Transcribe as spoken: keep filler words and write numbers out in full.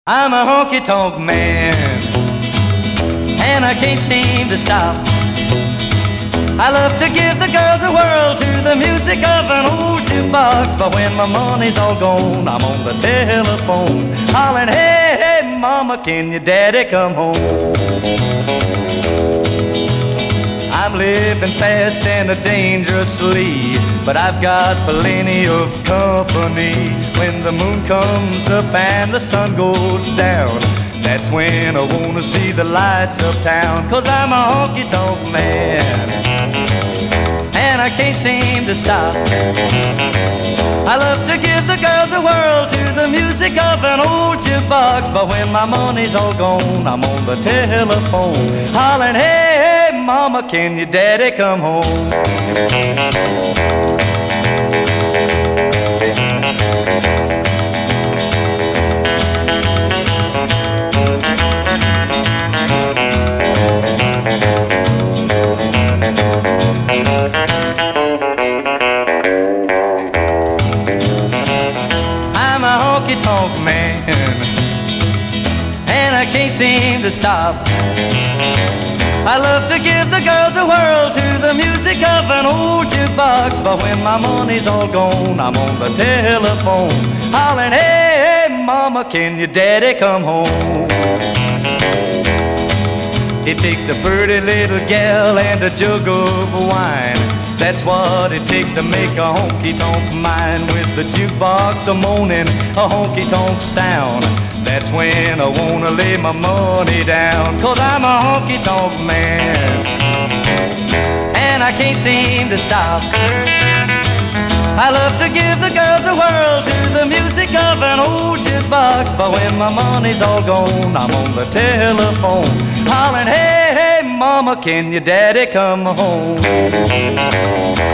I'm a honky-tonk man, and I can't seem to stop. I love to give the girls a whirl to the music of an old jukebox, but when my money's all gone, I'm on the telephone, hollering, hey, hey, mama, can your daddy come home? I'm living fast and dangerously, but I've got plenty of company. When the moon comes up and the sun goes down, that's when I wanna see the lights of town. 'Cause I'm a honky-tonk man, and I can't seem to stop. I love to give the girls a whirl to the music of an old jukebox, but when my money's all gone, I'm on the telephone, hollering, hey, hey, mama, can your daddy come home? I'm a honky-tonk man, and I can't seem to stop. I love to give the girls a whirl to the music of an old jukebox, but when my money's all gone, I'm on the telephone, hollering, hey, hey, mama, can your daddy come home? It takes a pretty little gal and a jug of wine. That's what it takes to make a honky-tonk mine. With the jukebox a moaning, a honky-tonk sound, that's when I wanna lay my money down. 'Cause I'm a honky-tonk man, and I can't seem to stop. I love to give the girls a whirl to the music of an old jukebox, but when my money's all gone, I'm on the telephone, hollering, hey, hey, mama, can your daddy come home?